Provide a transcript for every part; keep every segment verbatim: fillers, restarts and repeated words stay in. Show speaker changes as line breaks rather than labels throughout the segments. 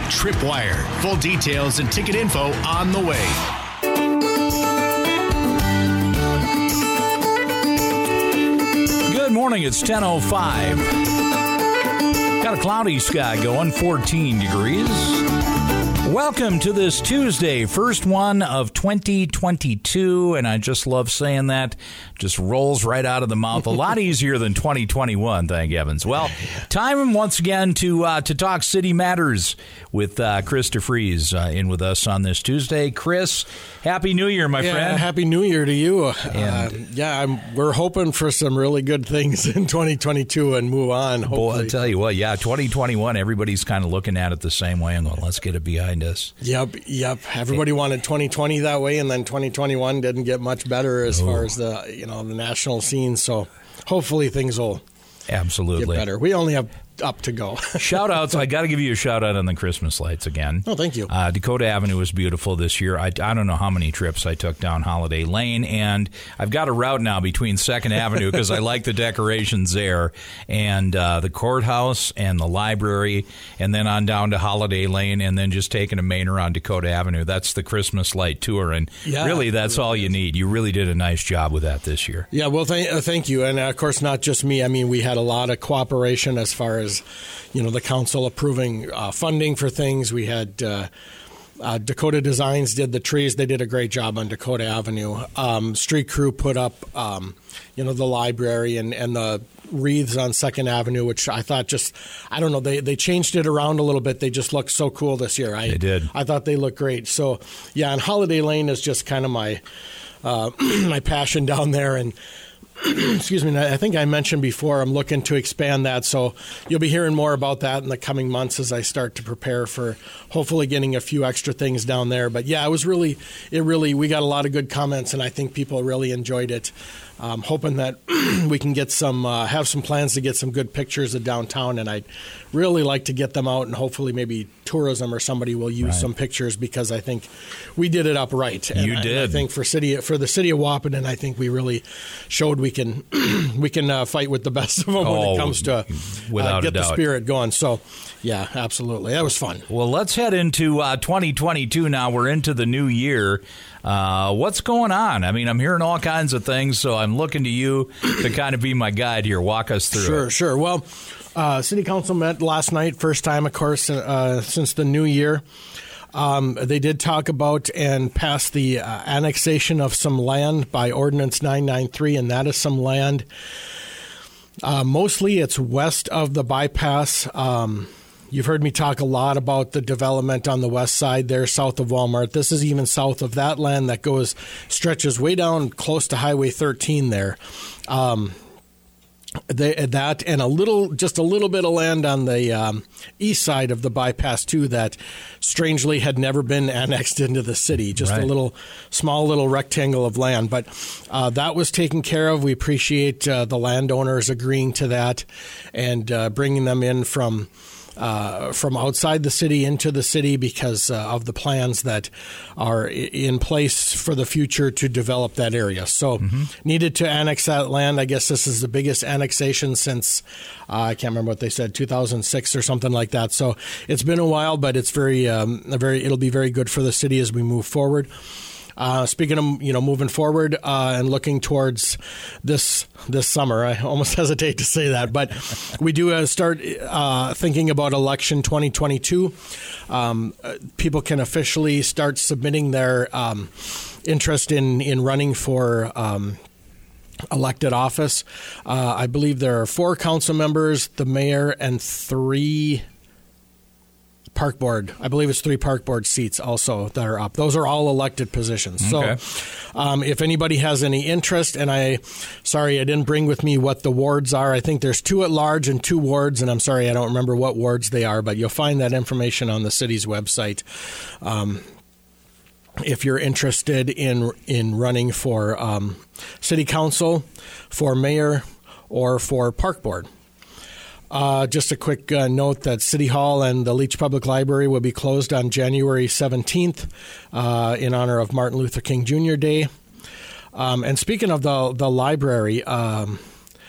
Tripwire. Full details and ticket info on the way.
Good morning. It's ten oh five. Got a cloudy sky going, fourteen degrees. Welcome to this Tuesday, first one of twenty twenty-two, and I just love saying that. Just rolls right out of the mouth. A lot easier than twenty twenty-one, thank heavens. Well, time once again to uh, to talk City Matters with uh, Chris DeFries uh, in with us on this Tuesday. Chris, Happy New Year, my
yeah,
friend.
Happy New Year to you.
And,
uh, yeah, I'm, we're hoping for some really good things in twenty twenty-two and move on, hopefully.
Boy, I'll tell you what, yeah, twenty twenty-one, everybody's kind of looking at it the same way and going, let's get it behind us.
Yep, yep. Everybody wanted twenty twenty that way, and then twenty twenty-one didn't get much better as oh. far as the you know the national scene. So hopefully things will
absolutely
get better. We only have up to go.
Shout outs. I got to give you a shout out on the Christmas lights again.
Oh, thank you.
Uh, Dakota Avenue was beautiful this year. I, I don't know how many trips I took down Holiday Lane, and I've got a route now between second Avenue because I like the decorations there, and uh, the courthouse and the library, and then on down to Holiday Lane, and then just taking a Mainer on Dakota Avenue. That's the Christmas light tour, and
yeah,
really that's
really
all you need. You really did a nice job with that this year.
Yeah, well, th- uh, thank you. And, uh, of course, not just me. I mean, we had a lot of cooperation as far as you know, the council approving uh, funding for things. We had uh, uh, Dakota Designs did the trees. They did a great job on Dakota Avenue. Um, street crew put up, um, you know, the library and, and the wreaths on second Avenue, which I thought just, I don't know, they, they changed it around a little bit. They just looked so cool this year. I,
they did.
I thought they looked great. So, yeah, and Holiday Lane is just kind of my, uh, my passion down there. And excuse me, I think I mentioned before I'm looking to expand that, so you'll be hearing more about that in the coming months as I start to prepare for hopefully getting a few extra things down there. But yeah, it was really, it really, we got a lot of good comments, and I think people really enjoyed it. Um, hoping that we can get some, uh, have some plans to get some good pictures of downtown, and I'd really like to get them out, and hopefully maybe tourism or somebody will use
right.
some pictures because I think we did it up right. And
you
I,
did.
I think for city for the city of Wahpeton, I think we really showed we can we can uh, fight with the best of them
oh,
when it comes to
without
uh, get
a doubt.
the spirit going. So, yeah, absolutely, that was fun.
Well, let's head into uh, twenty twenty-two now. We're into the new year. Uh, what's going on? I mean, I'm hearing all kinds of things, so I'm looking to you to kind of be my guide here. Walk us through
Sure,
it.
sure. Well, uh, City Council met last night, first time, of course, uh, since the new year. Um, they did talk about and pass the uh, annexation of some land by Ordinance nine ninety-three, and that is some land. Uh, mostly it's west of the bypass. Um You've heard me talk a lot about the development on the west side there, south of Walmart. This is even south of that land that goes, stretches way down close to Highway thirteen there. Um, they, that and a little, just a little bit of land on the um, east side of the bypass too that strangely had never been annexed into the city. Just
right.
a little, small little rectangle of land. But uh, that was taken care of. We appreciate uh, the landowners agreeing to that and uh, bringing them in from Uh, from outside the city into the city because uh, of the plans that are in place for the future to develop that area. So mm-hmm. needed to annex that land. I guess this is the biggest annexation since, uh, I can't remember what they said, two thousand six or something like that. So it's been a while, but it's very, um, very. it'll be very good for the city as we move forward. Uh, speaking of, you know, moving forward uh, and looking towards this this summer, I almost hesitate to say that, but we do uh, start uh, thinking about election twenty twenty-two. Um, people can officially start submitting their um, interest in, in running for um, elected office. Uh, I believe there are four council members, the mayor, and three park board. I believe it's three park board seats also that are up. Those are all elected positions.
Okay.
So um, if anybody has any interest, and I, sorry, I didn't bring with me what the wards are. I think there's two at large and two wards, and I'm sorry, I don't remember what wards they are, but you'll find that information on the city's website. Um, if you're interested in in running for um, city council, for mayor, or for park board. Uh, just a quick uh, note that City Hall and the Leach Public Library will be closed on January seventeenth uh, in honor of Martin Luther King Junior Day. Um, and speaking of the the library, um,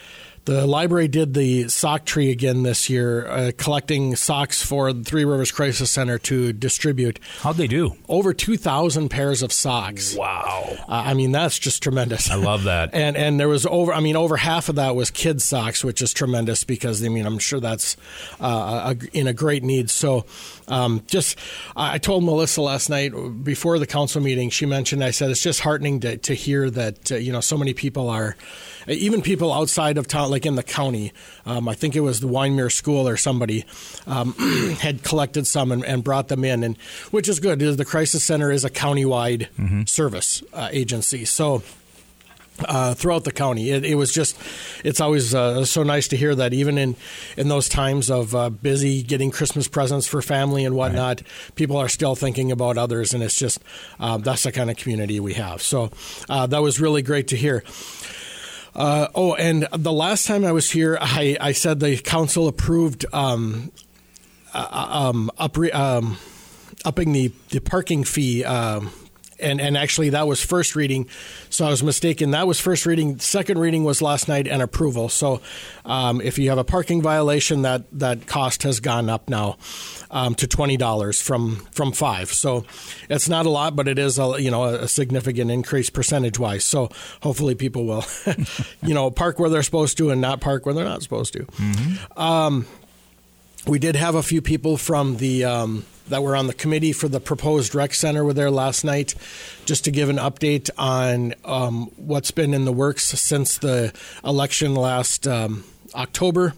The library did the sock tree again this year, uh, collecting socks for the Three Rivers Crisis Center to distribute.
How'd they do?
Over two thousand pairs of socks.
Wow.
Uh, I mean, that's just tremendous.
I love that.
and and there was over, I mean, over half of that was kids' socks, which is tremendous because, I mean, I'm sure that's uh, a, in a great need. So um, just, I told Melissa last night before the council meeting, she mentioned, I said, it's just heartening to, to hear that, uh, you know, so many people are, even people outside of town, like in the county, um, I think it was the Winemere School or somebody um, had collected some and, and brought them in, and which is good. The Crisis Center is a countywide mm-hmm. service uh, agency, so uh, throughout the county, it, it was just, it's always uh, so nice to hear that even in, in those times of uh, busy getting Christmas presents for family and whatnot, right. people are still thinking about others, and it's just, uh, that's the kind of community we have. So uh, that was really great to hear. Uh, oh, and the last time I was here, I, I said the council approved um, uh, um, up, um, upping the, the parking fee, um, and, and actually that was first reading, so I was mistaken. That was first reading. Second reading was last night and approval. So um, if you have a parking violation, that, that cost has gone up now um, to twenty dollars from from five. So it's not a lot, but it is a you know a significant increase percentage wise. So hopefully people will you know park where they're supposed to and not park where they're not supposed to. Mm-hmm. Um, we did have a few people from the um, that were on the committee for the proposed rec center were there last night, just to give an update on um, what's been in the works since the election last um, October.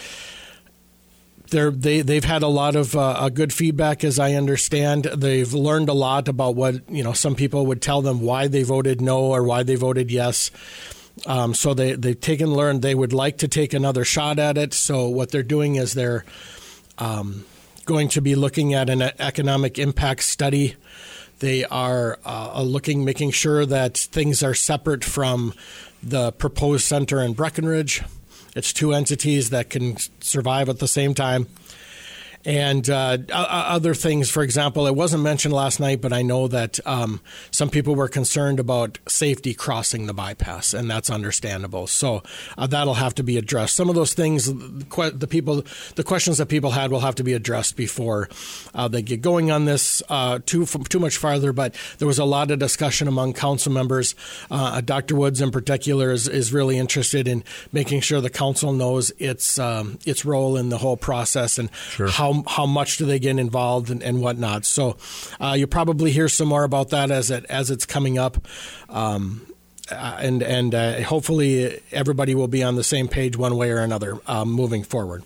They're, they, they've had a lot of uh, good feedback, as I understand. They've learned a lot about what, you know, some people would tell them why they voted no or why they voted yes. Um, so they, they've taken learned they would like to take another shot at it. So what they're doing is they're um, going to be looking at an economic impact study. They are uh, looking, making sure that things are separate from the proposed center in Breckenridge. It's two entities that can survive at the same time. And uh, other things, for example, it wasn't mentioned last night, but I know that um, some people were concerned about safety crossing the bypass, and that's understandable. So uh, that'll have to be addressed. Some of those things, the people, the questions that people had will have to be addressed before uh, they get going on this uh, too too much farther. But there was a lot of discussion among council members. Uh, Doctor Woods, in particular, is, is really interested in making sure the council knows its um, its role in the whole process and sure. how. How much do they get involved and, and whatnot? So uh, you'll probably hear some more about that as it as it's coming up, um, uh, and and uh, hopefully everybody will be on the same page one way or another uh, moving forward.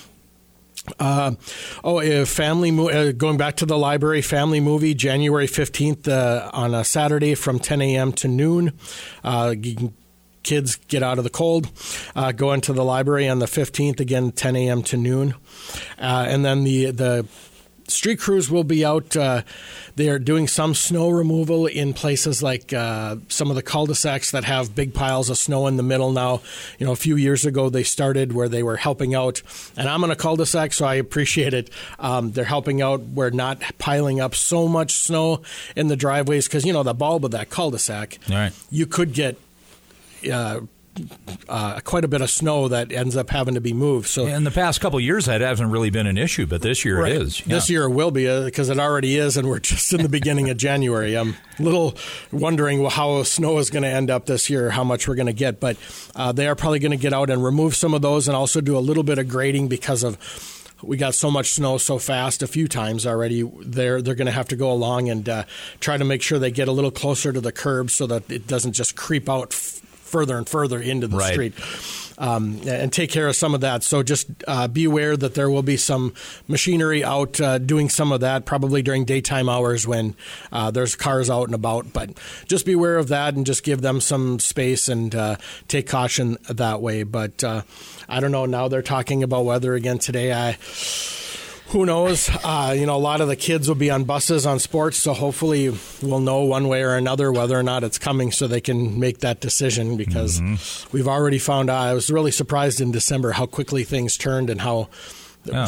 Uh, oh, uh, family mo- uh, going back to the library, family movie January fifteenth uh, on a Saturday from ten a.m. to noon. Uh, you can Kids get out of the cold, uh, go into the library on the fifteenth, again, ten a.m. to noon. Uh, and then the the street crews will be out. Uh, they are doing some snow removal in places like uh, some of the cul-de-sacs that have big piles of snow in the middle now. You know, a few years ago they started where they were helping out, and I'm in a cul-de-sac, so I appreciate it. Um, they're helping out. We're not piling up so much snow in the driveways because, you know, the bulb of that cul-de-sac,
all right.
you could get Uh, uh, quite a bit of snow that ends up having to be moved. So
in the past couple of years, that hasn't really been an issue, but this year
right.
it is. Yeah.
This year it will be because uh, it already is, and we're just in the beginning of January. I'm a little wondering how snow is going to end up this year, how much we're going to get. But uh, they are probably going to get out and remove some of those and also do a little bit of grading because of we got so much snow so fast a few times already. They're they're going to have to go along and uh, try to make sure they get a little closer to the curb so that it doesn't just creep out f- further and further into the
right.
street, um, and take care of some of that. So just uh, be aware that there will be some machinery out uh, doing some of that, probably during daytime hours when uh, there's cars out and about. But just be aware of that and just give them some space and uh, take caution that way. But uh, I don't know. Now they're talking about weather again today. I... Who knows? Uh, you know, a lot of the kids will be on buses on sports, so hopefully we'll know one way or another whether or not it's coming so they can make that decision because mm-hmm. we've already found out. I was really surprised in December how quickly things turned and how
yeah.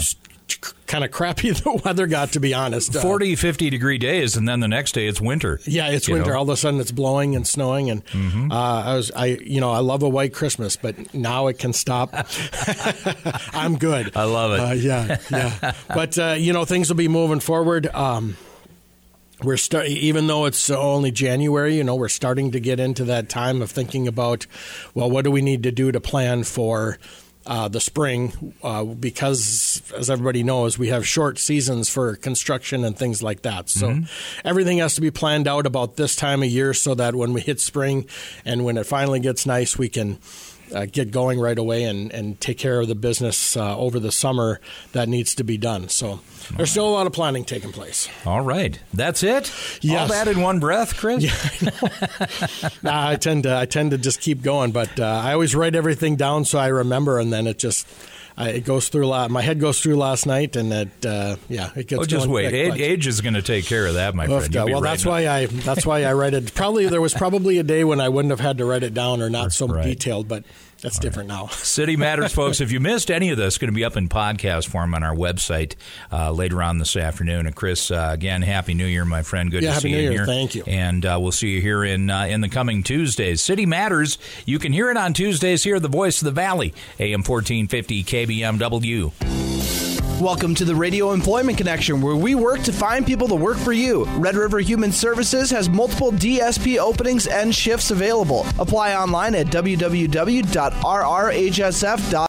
kind of crappy the weather got, to be honest. Uh,
forty, fifty degree days, and then the next day it's winter.
Yeah, it's winter. Know? All of a sudden it's blowing and snowing, and mm-hmm. uh, I was, I, you know, I love a white Christmas, but now it can stop. I'm good.
I love it.
Uh, yeah, yeah. But uh, you know, things will be moving forward. Um, we're start, even though it's only January, you know, we're starting to get into that time of thinking about, well, what do we need to do to plan for Uh, the spring, uh, because, as everybody knows, we have short seasons for construction and things like that. So mm-hmm. everything has to be planned out about this time of year so that when we hit spring and when it finally gets nice, we can uh, get going right away and, and take care of the business uh, over the summer that needs to be done. So there's still a lot of planning taking place.
All right. That's it?
Yes.
All that in one breath, Chris?
Yeah, I know. nah, I tend to I tend to just keep going, but uh, I always write everything down so I remember, and then it just uh, it goes through a lot. My head goes through last night, and it uh, yeah, it gets.
Oh, just wait.
Quick,
age, age is going to take care of that, my
Oof,
friend.
uh, well, that's why I that's why I write it. Probably there was probably a day when I wouldn't have had to write it down or not so
right.
detailed, but. That's All different right. now.
City Matters, folks. If you missed any of this, it's going to be up in podcast form on our website uh, later on this afternoon. And Chris, uh, again, Happy New Year, my friend. Good
yeah,
to
Happy
see
New
you
Year.
here.
Thank you.
And uh, we'll see you here in uh, in the coming Tuesdays. City Matters, you can hear it on Tuesdays here, the Voice of the Valley, A M fourteen fifty K B M W.
Welcome to the Radio Employment Connection, where we work to find people to work for you. Red River Human Services has multiple D S P openings and shifts available. Apply online at w w w dot r r h s f dot